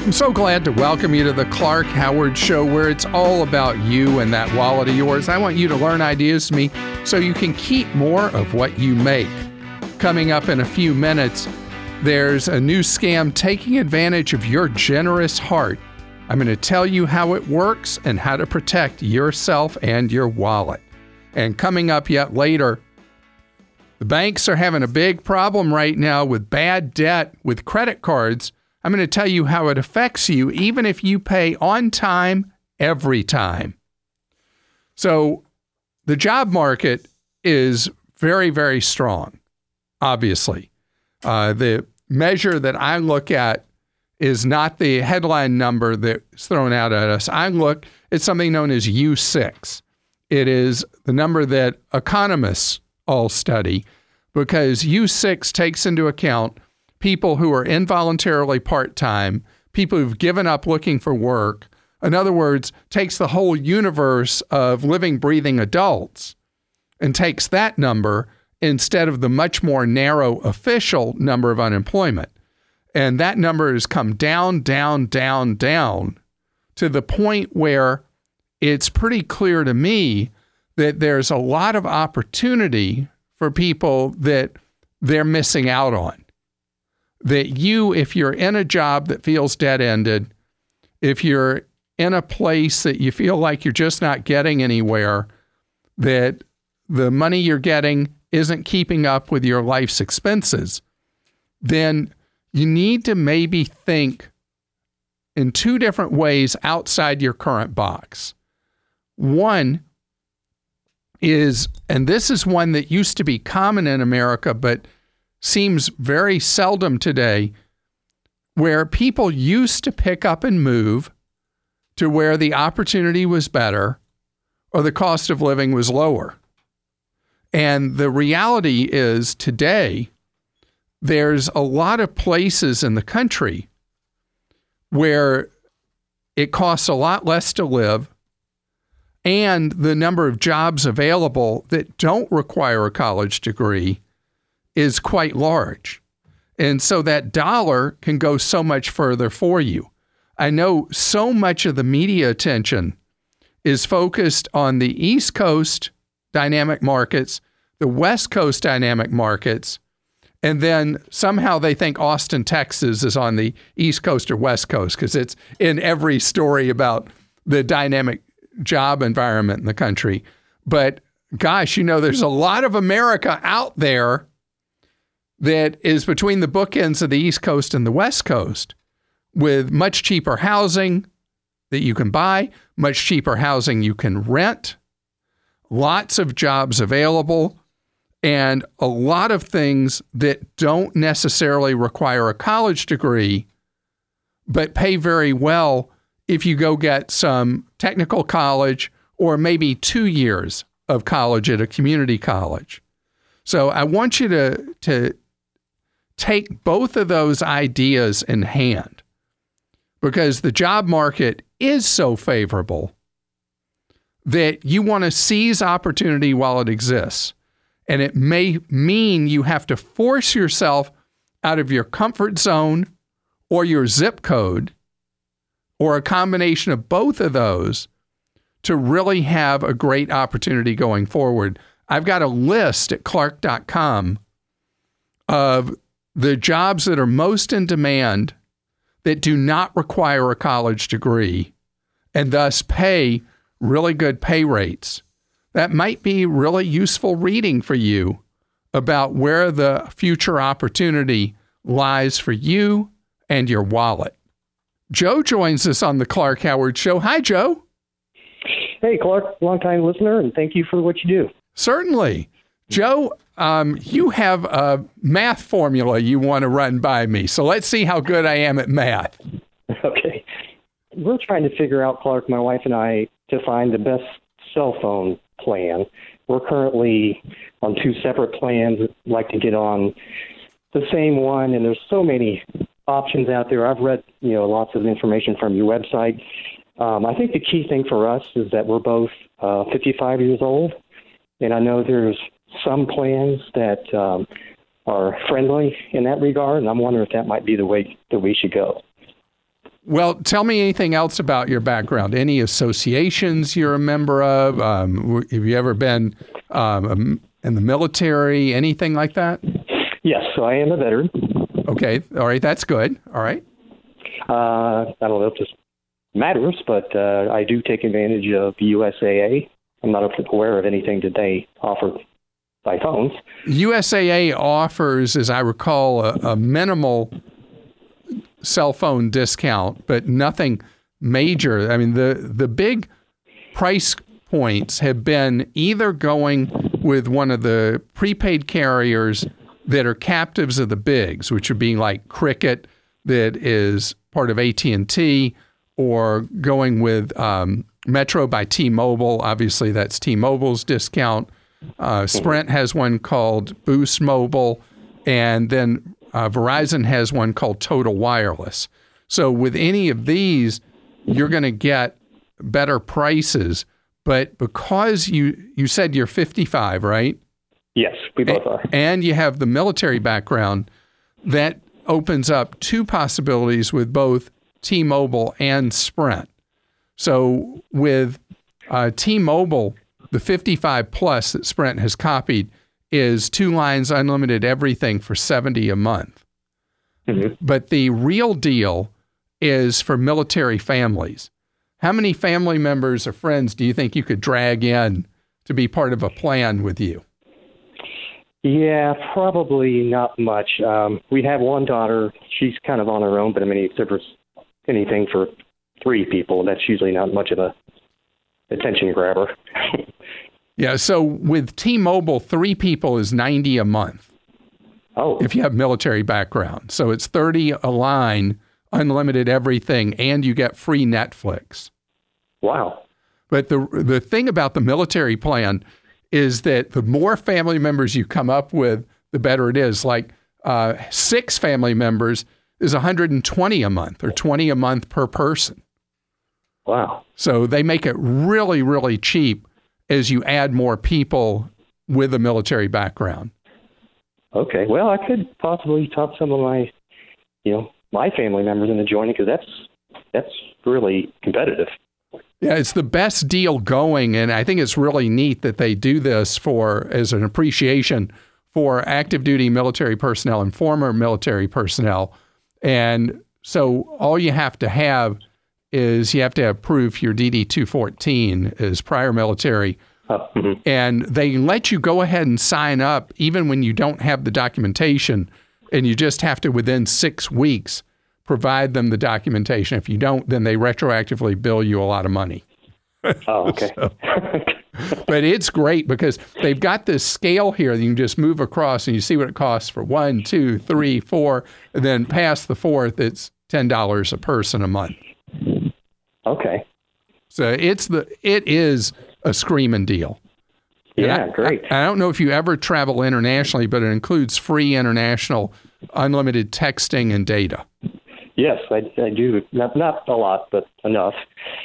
I'm so glad to welcome you to the Clark Howard Show, where it's all about you and that wallet of yours. I want you to learn ideas from me so you can keep more of what you make. Coming up in a few minutes, there's a new scam taking advantage of your generous heart. I'm going to tell you how it works and how to protect yourself and your wallet. And coming up yet later, the banks are having a big problem right now with bad debt with credit cards. I'm going to tell you how it affects you even if you pay on time every time. So the job market is very, very strong, obviously. The measure that I look at is not the headline number that's thrown out at us. I look at something known as U6. It is the number that economists all study because U6 takes into account people who are involuntarily part-time, people who've given up looking for work. In other words, takes the whole universe of living, breathing adults and takes that number instead of the much more narrow official number of unemployment. And that number has come down, down, down, down to the point where it's pretty clear to me that there's a lot of opportunity for people that they're missing out on. That you, if you're in a job that feels dead-ended, if you're in a place that you feel like you're just not getting anywhere, that the money you're getting isn't keeping up with your life's expenses, then you need to maybe think in two different ways outside your current box. One is, and this is one that used to be common in America, but seems very seldom today, where people used to pick up and move to where the opportunity was better or the cost of living was lower. And the reality is today, there's a lot of places in the country where it costs a lot less to live and the number of jobs available that don't require a college degree is quite large. And so that dollar can go so much further for you. I know so much of the media attention is focused on the East Coast dynamic markets, the West Coast dynamic markets, and then somehow they think Austin, Texas is on the East Coast or West Coast because it's in every story about the dynamic job environment in the country. But gosh, there's a lot of America out there that is between the bookends of the East Coast and the West Coast with much cheaper housing that you can buy, much cheaper housing you can rent, lots of jobs available, and a lot of things that don't necessarily require a college degree, but pay very well if you go get some technical college or maybe 2 years of college at a community college. So I want you to take both of those ideas in hand because the job market is so favorable that you want to seize opportunity while it exists. And it may mean you have to force yourself out of your comfort zone or your zip code or a combination of both of those to really have a great opportunity going forward. I've got a list at Clark.com of the jobs that are most in demand that do not require a college degree and thus pay really good pay rates. That might be really useful reading for you about where the future opportunity lies for you and your wallet. Joe joins us on the Clark Howard Show. Hi, Joe. Hey, Clark, longtime listener, and thank you for what you do. Certainly. Joe, you have a math formula you want to run by me, so let's see how good I am at math. Okay. We're trying to figure out, Clark, my wife and I, to find the best cell phone plan. We're currently on two separate plans. I'd like to get on the same one, and there's so many options out there. I've read, lots of information from your website. I think the key thing for us is that we're both 55 years old, and I know there's some plans that are friendly in that regard, and I'm wondering if that might be the way that we should go. Well, tell me anything else about your background. Any associations you're a member of? Have you ever been in the military? Anything like that? Yes, so I am a veteran. Okay. All right. That's good. All right. I don't know if this matters, but I do take advantage of USAA. I'm not aware of anything that they offer by phones. USAA offers, as I recall, a minimal cell phone discount, but nothing major. I mean, the big price points have been either going with one of the prepaid carriers that are captives of the bigs, which would be like Cricket, that is part of AT&T, or going with Metro by T-Mobile. Obviously, that's T-Mobile's discount. Sprint has one called Boost Mobile, and then Verizon has one called Total Wireless. So with any of these, you're going to get better prices. But because you said you're 55, right? Yes, we both are. And you have the military background, that opens up two possibilities with both T-Mobile and Sprint. So with T-Mobile, the 55 plus that Sprint has copied is 2 lines, unlimited everything for $70 a month. Mm-hmm. But the real deal is for military families. How many family members or friends do you think you could drag in to be part of a plan with you? Yeah, probably not much. We have one daughter. She's kind of on her own, but I mean, if there was anything for 3 people, that's usually not much of a attention grabber. Yeah, so with T-Mobile, 3 people is $90 a month. Oh. If you have military background. So it's $30 a line, unlimited everything, and you get free Netflix. Wow. But the thing about the military plan is that the more family members you come up with, the better it is. Like 6 family members is $120 a month, or $20 a month per person. Wow. So they make it really, really cheap as you add more people with a military background. Okay. Well, I could possibly talk some of my family members into joining, because that's really competitive. Yeah, it's the best deal going, and I think it's really neat that they do this as an appreciation for active duty military personnel and former military personnel. And so all you have to have is you have to have proof your DD-214 is prior military. Mm-hmm. And they let you go ahead and sign up even when you don't have the documentation, and you just have to, within 6 weeks, provide them the documentation. If you don't, then they retroactively bill you a lot of money. Oh, okay. But it's great because they've got this scale here that you can just move across and you see what it costs for 1, 2, 3, 4, and then past the 4th, it's $10 a person a month. Okay. So it is a screaming deal. Yeah, great. I don't know if you ever travel internationally, but it includes free international unlimited texting and data. Yes, I do. Not a lot, but enough.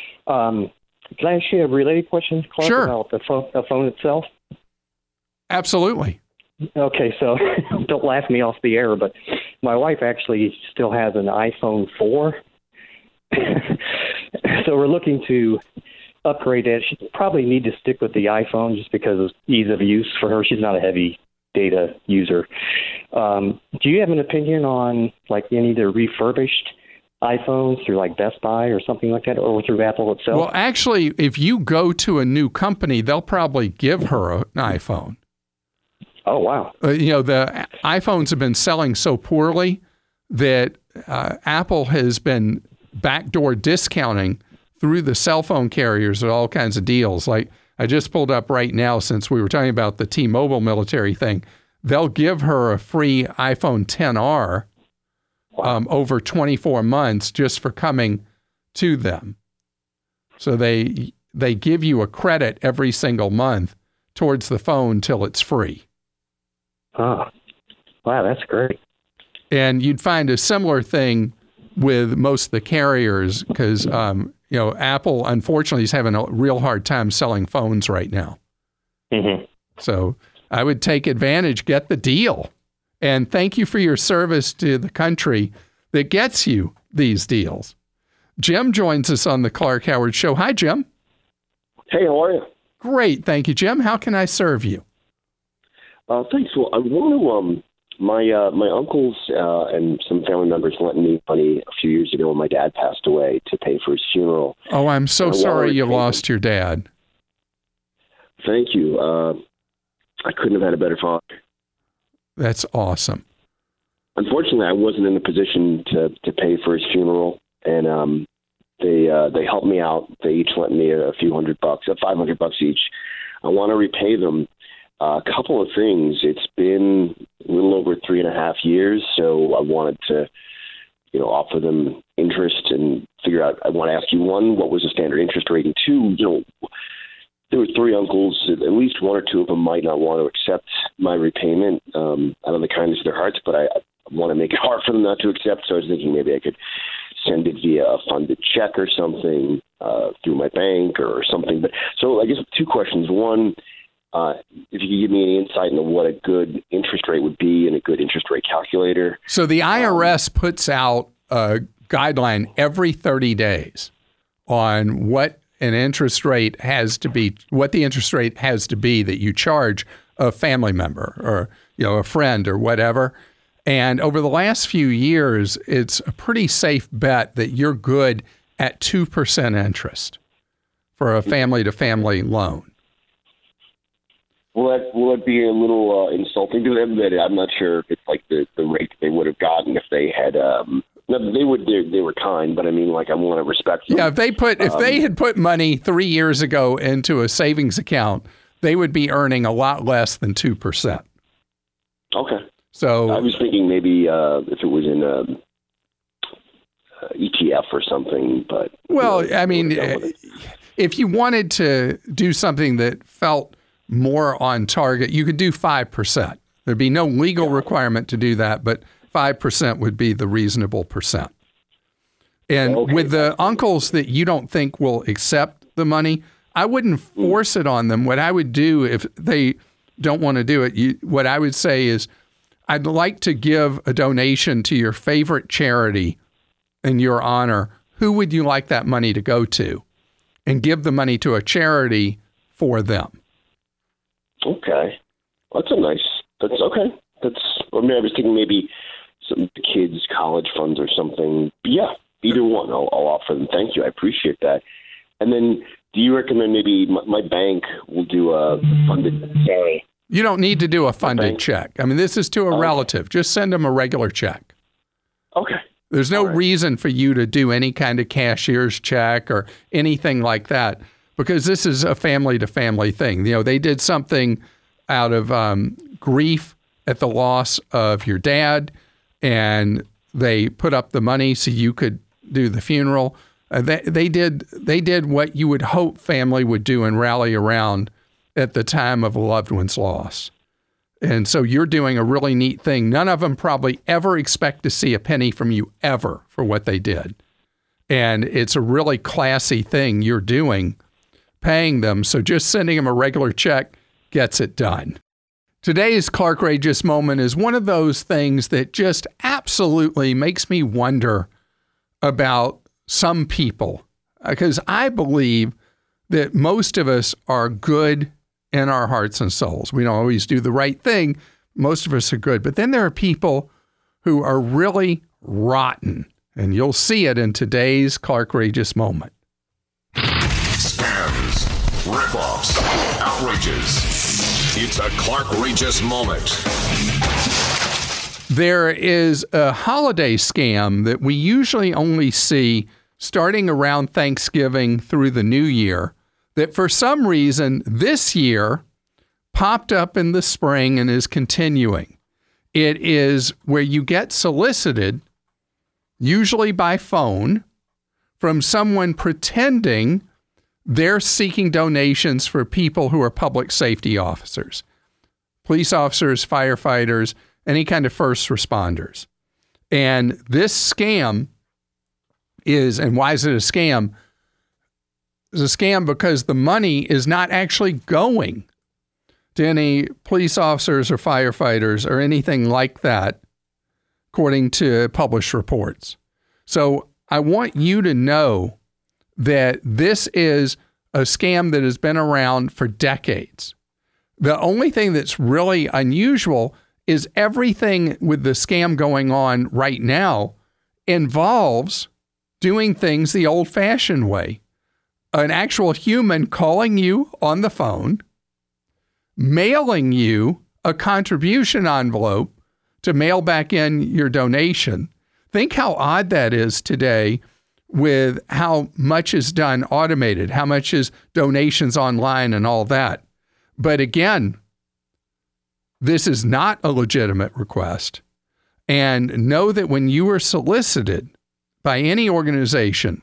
Can I ask you a related question, Clark, sure, about the phone itself? Absolutely. Okay, so don't laugh me off the air, but my wife actually still has an iPhone 4. So we're looking to upgrade it. She probably need to stick with the iPhone just because of ease of use for her. She's not a heavy data user. Do you have an opinion on like any of the refurbished iPhones through like Best Buy or something like that, or through Apple itself? Well, actually, if you go to a new company, they'll probably give her an iPhone. Oh, wow. The iPhones have been selling so poorly that Apple has been backdoor discounting through the cell phone carriers at all kinds of deals. Like I just pulled up right now, since we were talking about the T-Mobile military thing, they'll give her a free iPhone XR over 24 months just for coming to them. So they give you a credit every single month towards the phone till it's free. Oh, wow, that's great. And you'd find a similar thing with most of the carriers because, Apple, unfortunately, is having a real hard time selling phones right now. Mm-hmm. So I would take advantage, get the deal. And thank you for your service to the country that gets you these deals. Jim joins us on the Clark Howard Show. Hi, Jim. Hey, how are you? Great. Thank you, Jim. How can I serve you? Thanks. Well, I want to, my uncles and some family members lent me money a few years ago when my dad passed away to pay for his funeral. Oh, I'm so sorry you lost your dad. Thank you. I couldn't have had a better father. That's awesome. Unfortunately, I wasn't in a position to pay for his funeral, and they helped me out. They each lent me a few $100, $500 each. I want to repay them. A couple of things. It's been a little over 3.5 years, so I wanted to, offer them interest and figure out. I want to ask you, one, what was the standard interest rate, and two, there were 3 uncles. At least 1 or 2 of them might not want to accept my repayment out of the kindness of their hearts, but I want to make it hard for them not to accept. So I was thinking maybe I could send it via a funded check or something through my bank or something. But so I guess 2 questions. One, if you could give me any insight into what a good interest rate would be and a good interest rate calculator. So the IRS puts out a guideline every 30 days on what an interest rate has to be, what the interest rate has to be that you charge a family member or, a friend or whatever. And over the last few years, it's a pretty safe bet that you're good at 2% interest for a family-to-family loan. Will it be a little insulting to them that I'm not sure if it's like the rate they would have gotten if they had they were kind, but I mean, like, I want to respect them. Yeah, if they had put money 3 years ago into a savings account, they would be earning a lot less than 2%. Okay. So I was thinking maybe if it was in ETF or something, but I mean, if you wanted to do something that felt more on target, you could do 5%. There'd be no legal requirement to do that, but 5% would be the reasonable percent. And with the uncles that you don't think will accept the money, I wouldn't force it on them. What I would do if they don't want to do it, what I would say is, I'd like to give a donation to your favorite charity in your honor. Who would you like that money to go to? And give the money to a charity for them. Okay. That's okay. I was thinking maybe some kids' college funds or something. But yeah, either one, I'll offer them. Thank you. I appreciate that. And then do you recommend maybe my bank will do a funded check? You don't need to do a funded check. I mean, this is to a relative. Just send them a regular check. Okay. There's no reason for you to do any kind of cashier's check or anything like that, because this is a family-to-family thing. They did something out of grief at the loss of your dad, and they put up the money so you could do the funeral. They did what you would hope family would do and rally around at the time of a loved one's loss. And so you're doing a really neat thing. None of them probably ever expect to see a penny from you ever for what they did. And it's a really classy thing you're doing, paying them. So just sending them a regular check gets it done. Today's Clarkrageous Moment is one of those things that just absolutely makes me wonder about some people, because I believe that most of us are good in our hearts and souls. We don't always do the right thing. Most of us are good. But then there are people who are really rotten, and you'll see it in today's Clarkrageous Moment. Scams, rip-offs, outrages. It's a Clarkrageous Moment. There is a holiday scam that we usually only see starting around Thanksgiving through the New Year that for some reason this year popped up in the spring and is continuing. It is where you get solicited, usually by phone, from someone pretending they're seeking donations for people who are public safety officers, police officers, firefighters, any kind of first responders. And this scam is, and why is it a scam? It's a scam because the money is not actually going to any police officers or firefighters or anything like that, according to published reports. So I want you to know that this is a scam that has been around for decades. The only thing that's really unusual is everything with the scam going on right now involves doing things the old-fashioned way. An actual human calling you on the phone, mailing you a contribution envelope to mail back in your donation. Think how odd that is today with how much is done automated, how much is donations online and all that. But again, this is not a legitimate request. And know that when you are solicited by any organization,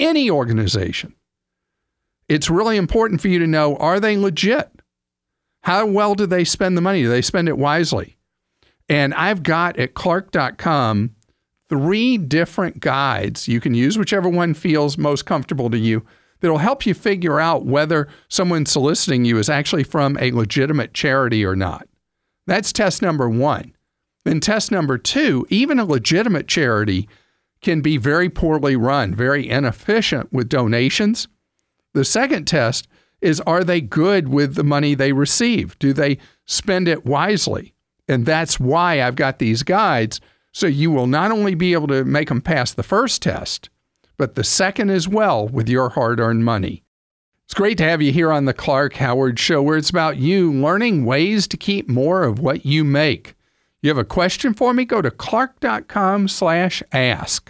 it's really important for you to know, are they legit? How well do they spend the money? Do they spend it wisely? And I've got at Clark.com 3 different guides. You can use whichever one feels most comfortable to you that'll help you figure out whether someone soliciting you is actually from a legitimate charity or not. That's test number 1. Then test number 2, even a legitimate charity can be very poorly run, very inefficient with donations. The second test is, are they good with the money they receive? Do they spend it wisely? And that's why I've got these guides, so you will not only be able to make them pass the first test, but the second as well with your hard-earned money. It's great to have you here on the Clark Howard Show, where it's about you learning ways to keep more of what you make. You have a question for me? Go to clark.com/ask.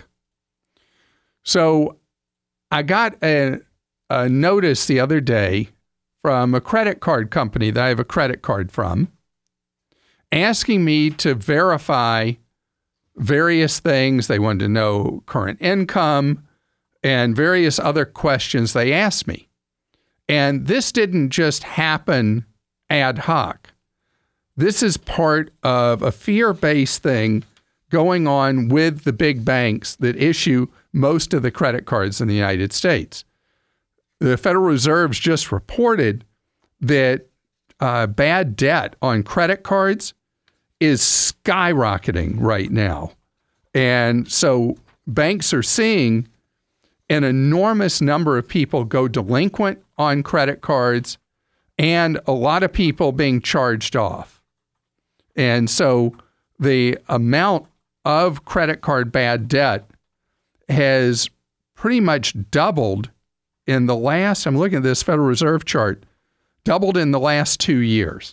So I got a notice the other day from a credit card company that I have a credit card from, asking me to verify various things. They wanted to know current income and various other questions they asked me. And this didn't just happen ad hoc. This is part of a fear-based thing going on with the big banks that issue most of the credit cards in the United States. The Federal Reserve's just reported that bad debt on credit cards is skyrocketing right now. And so banks are seeing an enormous number of people go delinquent on credit cards and a lot of people being charged off. And so the amount of credit card bad debt has pretty much doubled in the last, I'm looking at this Federal Reserve chart, doubled in the last 2 years.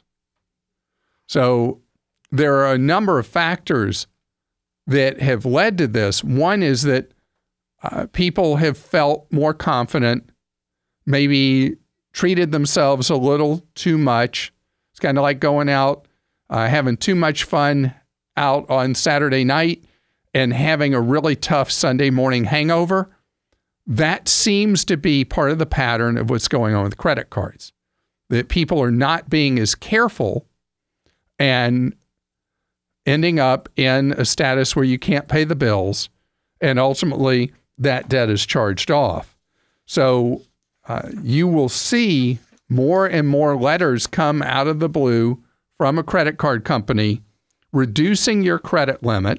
So there are a number of factors that have led to this. One is that people have felt more confident, maybe treated themselves a little too much. It's kind of like going out, having too much fun out on Saturday night and having a really tough Sunday morning hangover. That seems to be part of the pattern of what's going on with credit cards, that people are not being as careful and ending up in a status where you can't pay the bills, and ultimately that debt is charged off. So you will see more and more letters come out of the blue from a credit card company reducing your credit limit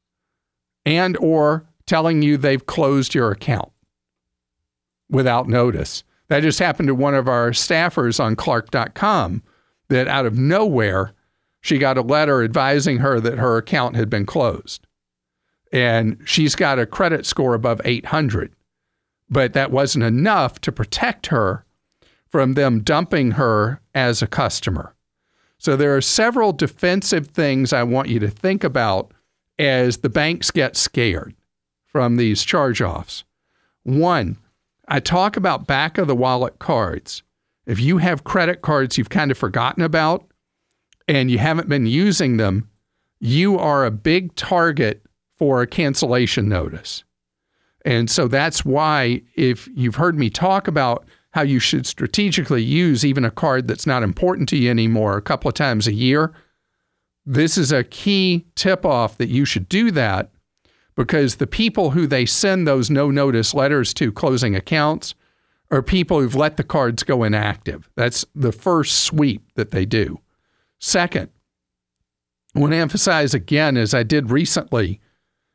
and or telling you they've closed your account without notice. That just happened to one of our staffers on Clark.com, that out of nowhere, she got a letter advising her that her account had been closed. And she's got a credit score above 800. But that wasn't enough to protect her from them dumping her as a customer. So there are several defensive things I want you to think about as the banks get scared from these charge-offs. One, I talk about back of the wallet cards. If you have credit cards you've kind of forgotten about and you haven't been using them, you are a big target for a cancellation notice. And so that's why, if you've heard me talk about how you should strategically use even a card that's not important to you anymore a couple of times a year, this is a key tip-off that you should do that, because the people who they send those no-notice letters to closing accounts are people who've let the cards go inactive. That's the first sweep that they do. Second, I want to emphasize again, as I did recently,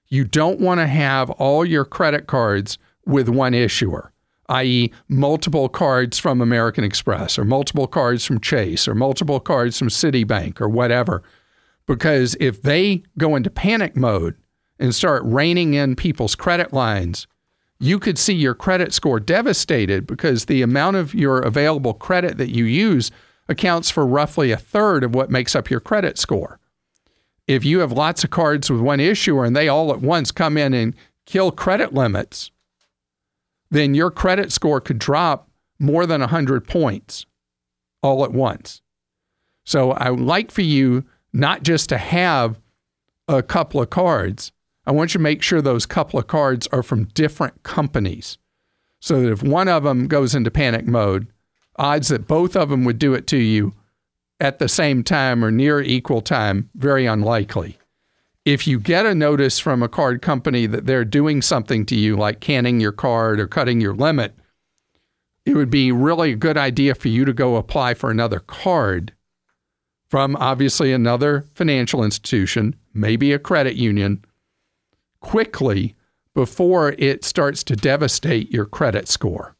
You don't want to have all your credit cards with one issuer, i.e. multiple cards from American Express or multiple cards from Chase or multiple cards from Citibank or whatever. Because if they go into panic mode and start reining in people's credit lines, you could see your credit score devastated because the amount of your available credit that you use accounts for roughly a third of what makes up your credit score. If you have lots of cards with one issuer and they all at once come in and kill credit limits, then your credit score could drop more than 100 points all at once. So I would like for you not just to have a couple of cards. I want you to make sure those couple of cards are from different companies so that if one of them goes into panic mode, odds that both of them would do it to you at the same time or near equal time, very unlikely. If you get a notice from a card company that they're doing something to you, like canning your card or cutting your limit, it would be really a good idea for you to go apply for another card from obviously another financial institution, maybe a credit union, quickly before it starts to devastate your credit score.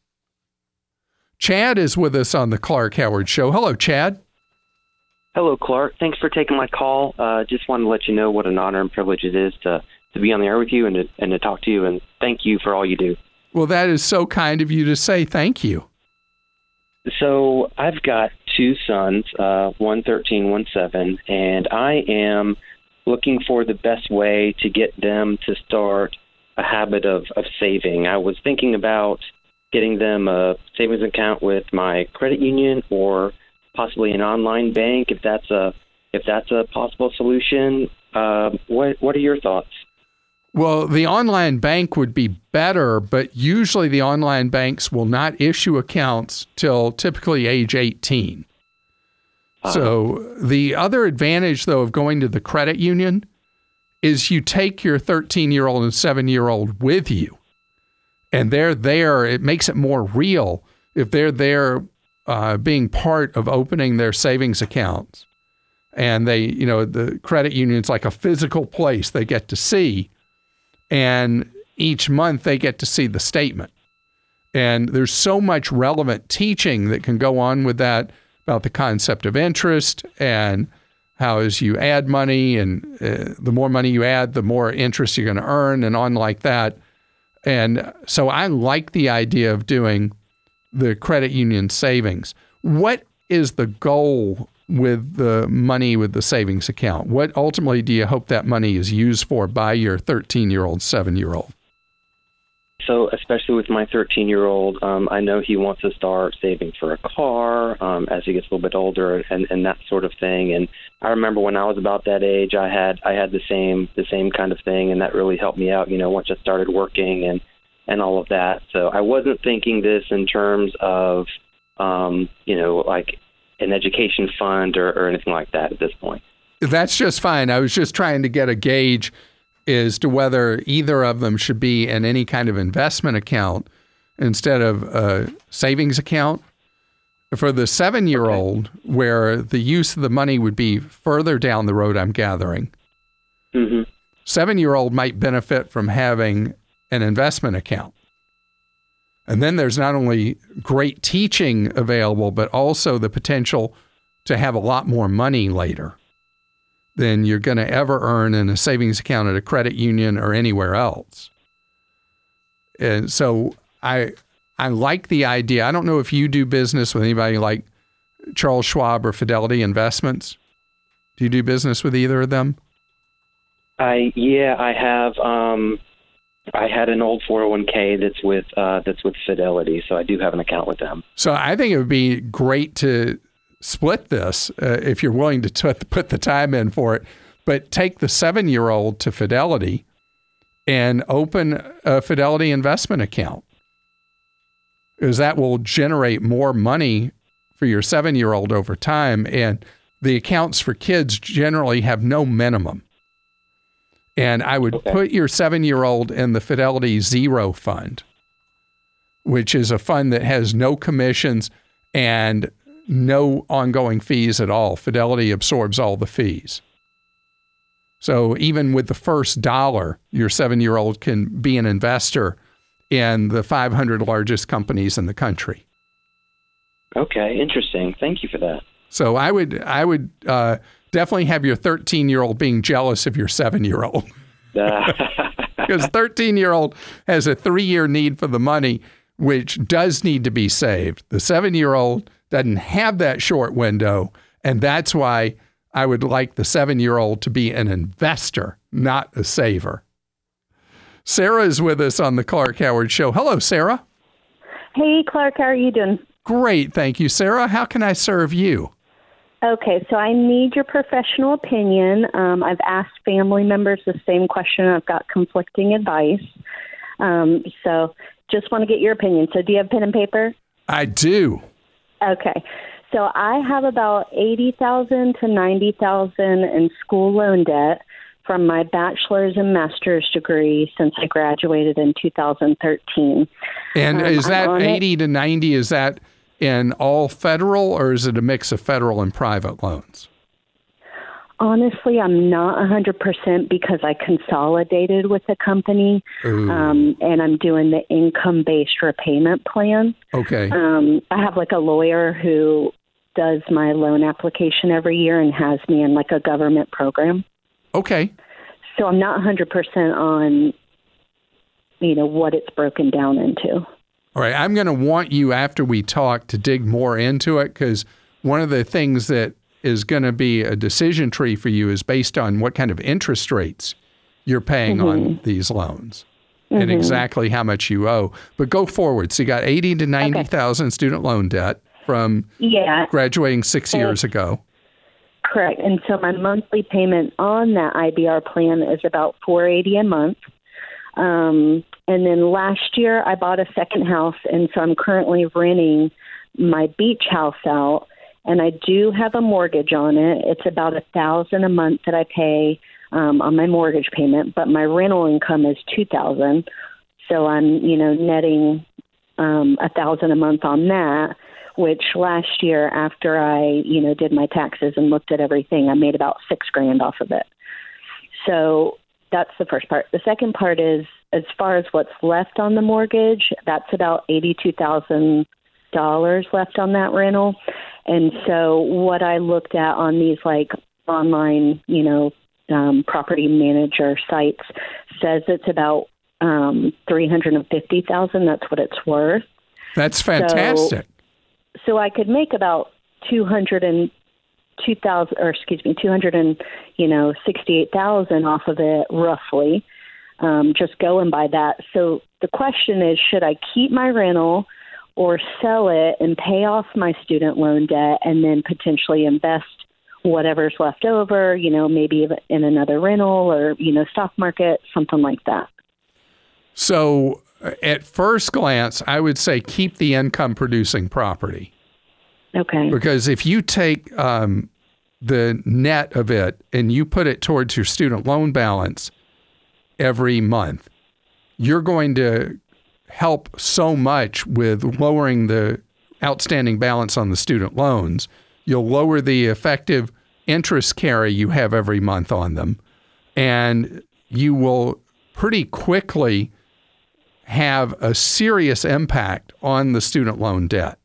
Chad is with us on the Clark Howard Show. Hello, Chad. Hello, Clark. Thanks for taking my call. Just wanted to let you know what an honor and privilege it is to be on the air with you and to talk to you, and thank you for all you do. Well, that is so kind of you to say. Thank you. So I've got two sons, one 13, one 7, and I am looking for the best way to get them to start a habit of saving. I was thinking about getting them a savings account with my credit union or possibly an online bank, if that's a possible solution. What are your thoughts? Well, the online bank would be better, but usually the online banks will not issue accounts till typically age 18. So the other advantage, though, of going to the credit union is you take your 13-year-old and 7-year-old with you, and they're there. It makes it more real if they're there being part of opening their savings accounts. And they, the credit union's like a physical place they get to see. And each month they get to see the statement. And there's so much relevant teaching that can go on with that about the concept of interest and how as you add money and the more money you add, the more interest you're going to earn and on like that. And so I like the idea of doing the credit union savings. What is the goal with the money with the savings account? What ultimately do you hope that money is used for by your 13-year-old, 7-year-old? So especially with my 13-year-old, I know he wants to start saving for a car as he gets a little bit older and that sort of thing. And I remember when I was about that age, I had the same kind of thing, and that really helped me out, once I started working and all of that. So I wasn't thinking this in terms of, like an education fund or anything like that at this point. That's just fine. I was just trying to get a gauge as to whether either of them should be in any kind of investment account instead of a savings account. For the 7-year-old, where the use of the money would be further down the road, I'm gathering, 7-year-old might benefit from having an investment account. And then there's not only great teaching available, but also the potential to have a lot more money later than you're going to ever earn in a savings account at a credit union or anywhere else. And so I like the idea. I don't know if you do business with anybody like Charles Schwab or Fidelity Investments. Do you do business with either of them? I have. I had an old 401k that's with Fidelity, so I do have an account with them. So I think it would be great to split this if you're willing to put the time in for it, but take the 7-year-old to Fidelity and open a Fidelity investment account, because that will generate more money for your 7-year-old over time. And the accounts for kids generally have no minimum. And I would put your 7-year-old in the Fidelity Zero Fund, which is a fund that has no commissions and no ongoing fees at all. Fidelity absorbs all the fees. So even with the first dollar, your 7-year-old can be an investor in the 500 largest companies in the country. Okay, interesting. Thank you for that. So I would definitely have your 13-year-old being jealous of your 7-year-old. Because 13-year-old has a 3-year need for the money, which does need to be saved. The 7-year-old doesn't have that short window, and that's why I would like the 7-year-old to be an investor, not a saver. Sarah is with us on the Clark Howard Show. Hello, Sarah. Hey, Clark, how are you doing? Great, thank you, Sarah. How can I serve you? Okay, so I need your professional opinion. I've asked family members the same question. I've got conflicting advice. So just want to get your opinion. So do you have pen and paper? I do. Okay. So I have about $80,000 to $90,000 in school loan debt from my bachelor's and master's degree since I graduated in 2013. And is that 80 to 90, is that in all federal, or is it a mix of federal and private loans? Honestly, I'm not 100% because I consolidated with the company, and I'm doing the income-based repayment plan. Okay. I have like a lawyer who does my loan application every year and has me in like a government program. Okay. So I'm not 100% on, what it's broken down into. All right. I'm going to want you, after we talk, to dig more into it, because one of the things that is going to be a decision tree for you is based on what kind of interest rates you're paying on these loans and exactly how much you owe. But go forward. So you got 80 to 90,000 student loan debt from graduating 6 years ago. Correct. And so my monthly payment on that IBR plan is about $480 a month. And then last year I bought a second house, and so I'm currently renting my beach house out, and I do have a mortgage on it. It's about $1,000 a month that I pay on my mortgage payment, but my rental income is $2,000. So I'm, netting $1,000 a month on that, which last year after I, did my taxes and looked at everything, I made about $6,000 off of it. So that's the first part. The second part is, as far as what's left on the mortgage, that's about $82,000 left on that rental. And so what I looked at on these like online, property manager sites says it's about $350,000. That's what it's worth. That's fantastic. So I could make about $268,000 off of it, roughly, just going by that. So the question is, should I keep my rental or sell it and pay off my student loan debt and then potentially invest whatever's left over, maybe in another rental or, stock market, something like that? So at first glance, I would say keep the income producing property. Okay. Because if you take the net of it and you put it towards your student loan balance every month, you're going to help so much with lowering the outstanding balance on the student loans. You'll lower the effective interest carry you have every month on them, and you will pretty quickly have a serious impact on the student loan debt.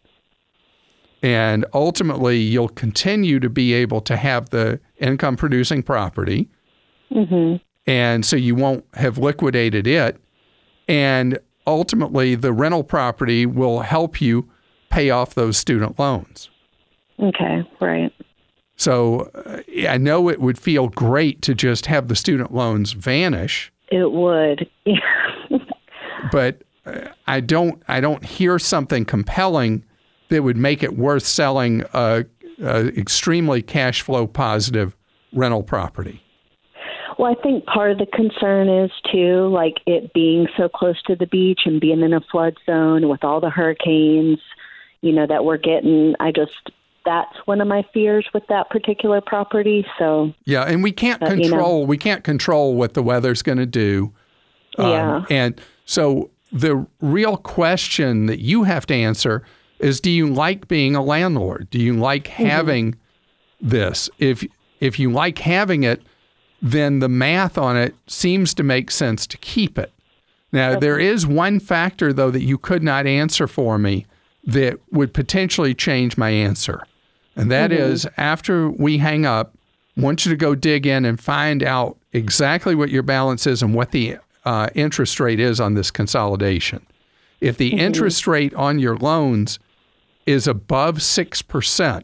And ultimately, you'll continue to be able to have the income producing property. And so you won't have liquidated it. And ultimately, the rental property will help you pay off those student loans. Okay, right. So I know it would feel great to just have the student loans vanish. It would. But I don't hear something compelling that would make it worth selling a extremely cash flow positive rental property. Well, I think part of the concern is, too, like it being so close to the beach and being in a flood zone with all the hurricanes, that we're getting. That's one of my fears with that particular property. So yeah, and we can't control what the weather's going to do. And so the real question that you have to answer is, do you like being a landlord? Do you like having this? If you like having it, then the math on it seems to make sense to keep it. Now, there is one factor, though, that you could not answer for me that would potentially change my answer. And that is, after we hang up, I want you to go dig in and find out exactly what your balance is and what the interest rate is on this consolidation. If the interest rate on your loans is above 6%,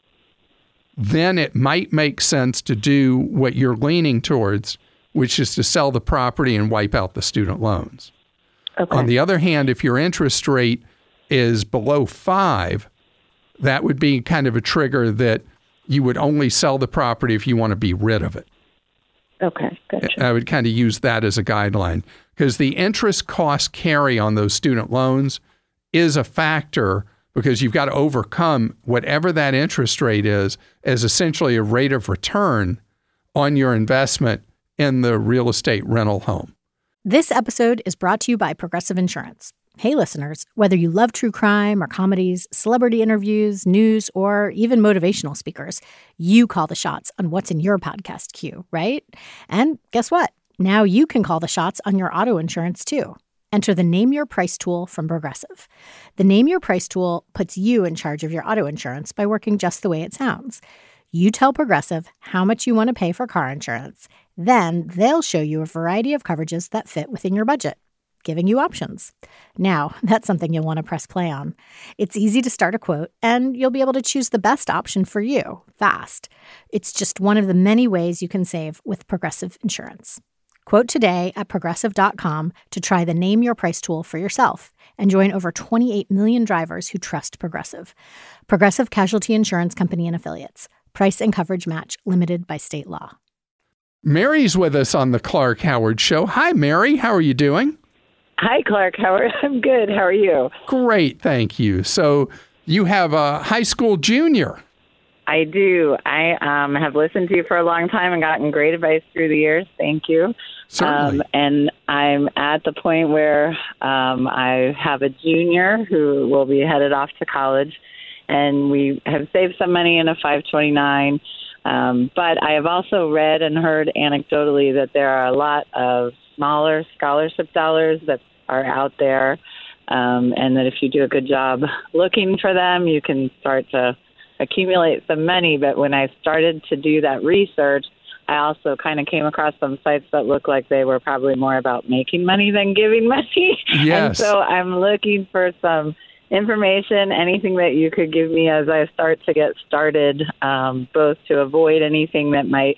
then it might make sense to do what you're leaning towards, which is to sell the property and wipe out the student loans. Okay. On the other hand, if your interest rate is below 5%, that would be kind of a trigger that you would only sell the property if you want to be rid of it. Okay, gotcha. I would kind of use that as a guideline, because the interest cost carry on those student loans is a factor, because you've got to overcome whatever that interest rate is as essentially a rate of return on your investment in the real estate rental home. This episode is brought to you by Progressive Insurance. Hey, listeners, whether you love true crime or comedies, celebrity interviews, news, or even motivational speakers, you call the shots on what's in your podcast queue, right? And guess what? Now you can call the shots on your auto insurance, too. Enter the Name Your Price tool from Progressive. The Name Your Price tool puts you in charge of your auto insurance by working just the way it sounds. You tell Progressive how much you want to pay for car insurance. Then they'll show you a variety of coverages that fit within your budget, giving you options. Now, that's something you'll want to press play on. It's easy to start a quote, and you'll be able to choose the best option for you fast. It's just one of the many ways you can save with Progressive Insurance. Quote today at Progressive.com to try the Name Your Price tool for yourself and join over 28 million drivers who trust Progressive. Progressive Casualty Insurance Company and Affiliates. Price and coverage match limited by state law. Mary's with us on the Clark Howard Show. Hi, Mary. How are you doing? Hi, Clark Howard. I'm good. How are you? Great, thank you. So you have a high school junior. I do. I have listened to you for a long time and gotten great advice through the years. Thank you. Certainly. And I'm at the point where I have a junior who will be headed off to college, and we have saved some money in a 529. But I have also read and heard anecdotally that there are a lot of smaller scholarship dollars that are out there, and that if you do a good job looking for them, you can start to accumulate some money. But when I started to do that research, I also kind of came across some sites that looked like they were probably more about making money than giving money. Yes. And so I'm looking for some information, anything that you could give me as I start to get started, both to avoid anything that might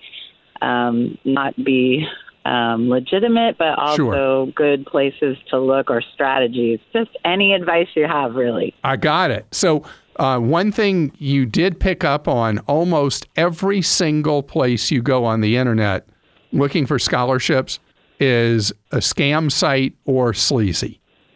not be legitimate, but also good places to look or strategies. Just any advice you have, really. I got it. So one thing you did pick up on, almost every single place you go on the internet looking for scholarships is a scam site or sleazy.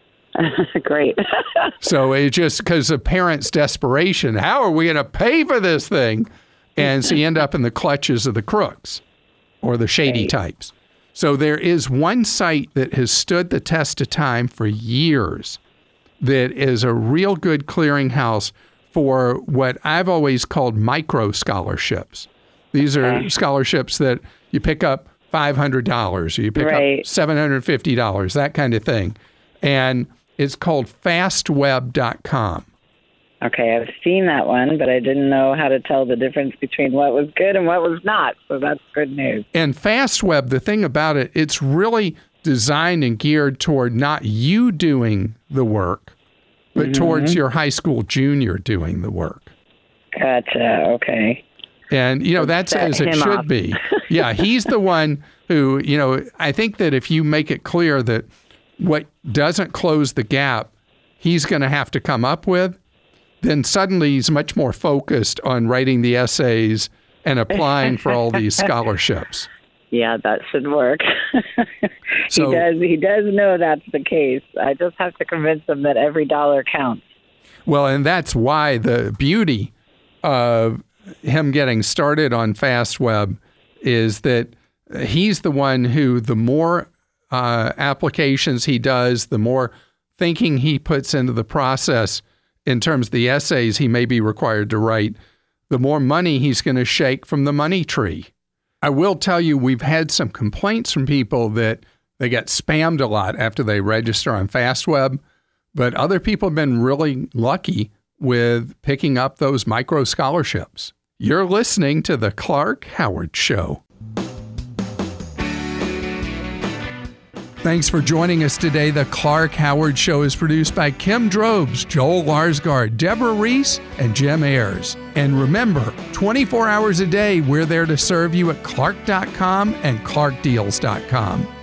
Great. So it just because of parents' desperation, how are we going to pay for this thing? And so you end up in the clutches of the crooks or the shady types. So there is one site that has stood the test of time for years that is a real good clearinghouse for what I've always called micro scholarships. These are scholarships that you pick up $500 or you pick up $750, that kind of thing. And it's called fastweb.com. Okay, I've seen that one, but I didn't know how to tell the difference between what was good and what was not. So that's good news. And FastWeb, the thing about it, it's really designed and geared toward not you doing the work, but towards your high school junior doing the work. Gotcha. Okay. And, you know, that's as it should be. Yeah, he's the one who, you know, I think that if you make it clear that what doesn't close the gap, he's going to have to come up with, then suddenly he's much more focused on writing the essays and applying for all these scholarships. Yeah, that should work. So, he does know that's the case. I just have to convince him that every dollar counts. Well, and that's why the beauty of him getting started on FastWeb is that he's the one who, the more applications he does, the more thinking he puts into the process in terms of the essays he may be required to write, the more money he's going to shake from the money tree. I will tell you, we've had some complaints from people that they get spammed a lot after they register on FastWeb, but other people have been really lucky with picking up those micro scholarships. You're listening to The Clark Howard Show. Thanks for joining us today. The Clark Howard Show is produced by Kim Drobes, Joel Larsgaard, Deborah Reese, and Jim Ayers. And remember, 24 hours a day, we're there to serve you at Clark.com and ClarkDeals.com.